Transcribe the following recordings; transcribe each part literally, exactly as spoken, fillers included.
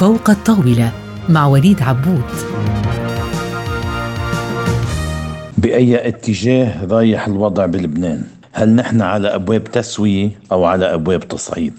فوق الطاولة مع وليد عبود. بأي اتجاه رايح الوضع بلبنان؟ هل نحن على أبواب تسوية أو على أبواب تصعيد؟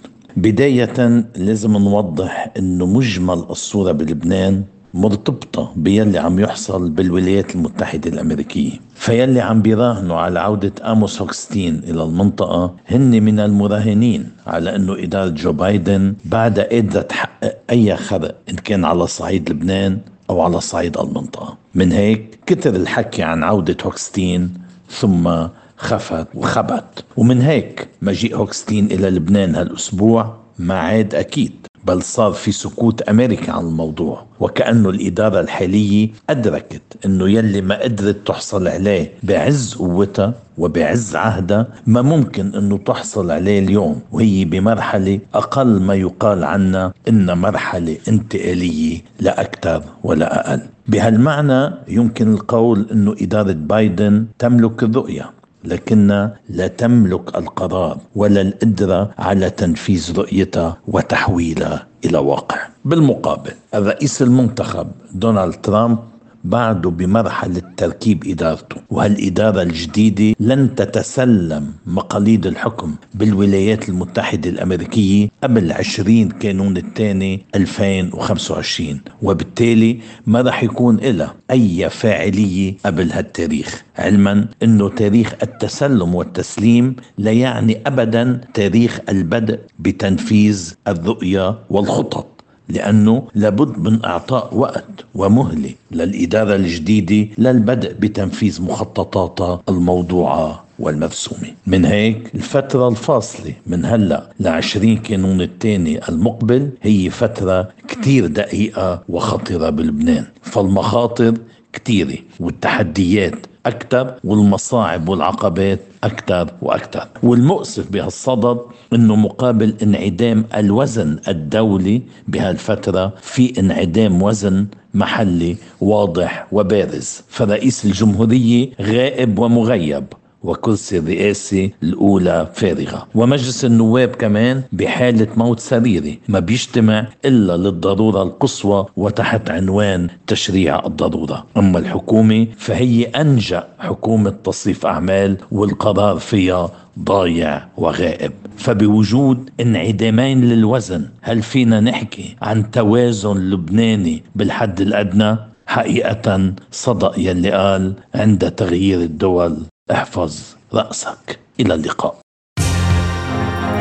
بداية لازم نوضح أنه مجمل الصورة بلبنان مرتبطة بيلي عم يحصل بالولايات المتحدة الأمريكية. فيلي عم بيراهنوا على عودة آموس هوكستين إلى المنطقة هن من المراهنين على أنه إدارة جو بايدن بعد قادرة تحقق أي خرق إن كان على صعيد لبنان أو على صعيد المنطقة. من هيك كتر الحكي عن عودة هوكستين ثم خفت وخبت، ومن هيك مجيء هوكستين إلى لبنان هالأسبوع ما عاد أكيد، بل صار في سكوت أمريكا عن الموضوع، وكأنه الإدارة الحالية أدركت أنه يلي ما قدرت تحصل عليه بعز قوتها وبعز عهدها ما ممكن أنه تحصل عليه اليوم، وهي بمرحلة أقل ما يقال عنها إن مرحلة انتقالية لا أكثر ولا أقل. بهالمعنى يمكن القول أنه إدارة بايدن تملك الرؤية لكنها لا تملك القرار ولا القدرة على تنفيذ رؤيتها وتحويلها إلى واقع. بالمقابل الرئيس المنتخب دونالد ترامب بعده بمرحلة تركيب إدارته، وهالإدارة الجديدة لن تتسلم مقاليد الحكم بالولايات المتحدة الأمريكية قبل عشرين كانون الثاني ألفين وخمسة وعشرين، وبالتالي ما رح يكون إلها أي فاعلية قبل هالتاريخ، علما أنه تاريخ التسلم والتسليم لا يعني أبدا تاريخ البدء بتنفيذ الرؤية والخطط، لأنه لابد من إعطاء وقت ومهلة للإدارة الجديدة للبدء بتنفيذ مخططاتها الموضوعة والمرسومة. من هيك الفترة الفاصلة من هلأ لعشرين كانون الثاني المقبل هي فترة كتير دقيقة وخطرة بلبنان، فالمخاطر كتيرة والتحديات أكثر والمصاعب والعقبات أكثر وأكثر. والمؤسف بهالصدد أنه مقابل انعدام الوزن الدولي بهالفترة في انعدام وزن محلي واضح وبارز، فرئيس الجمهورية غائب ومغيب وكرسي الرئاسة الأولى فارغة، ومجلس النواب كمان بحالة موت سريري ما بيجتمع إلا للضرورة القصوى وتحت عنوان تشريع الضرورة. أما الحكومة فهي أنجأ حكومة تصريف أعمال والقرار فيها ضايع وغائب. فبوجود انعدامين للوزن هل فينا نحكي عن توازن لبناني بالحد الأدنى؟ حقيقة صدق يلي قال عند تغيير الدول احفظ رأسك. إلى اللقاء.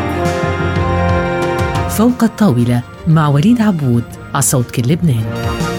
فوق الطاولة مع وليد عبود على صوت كل لبنان.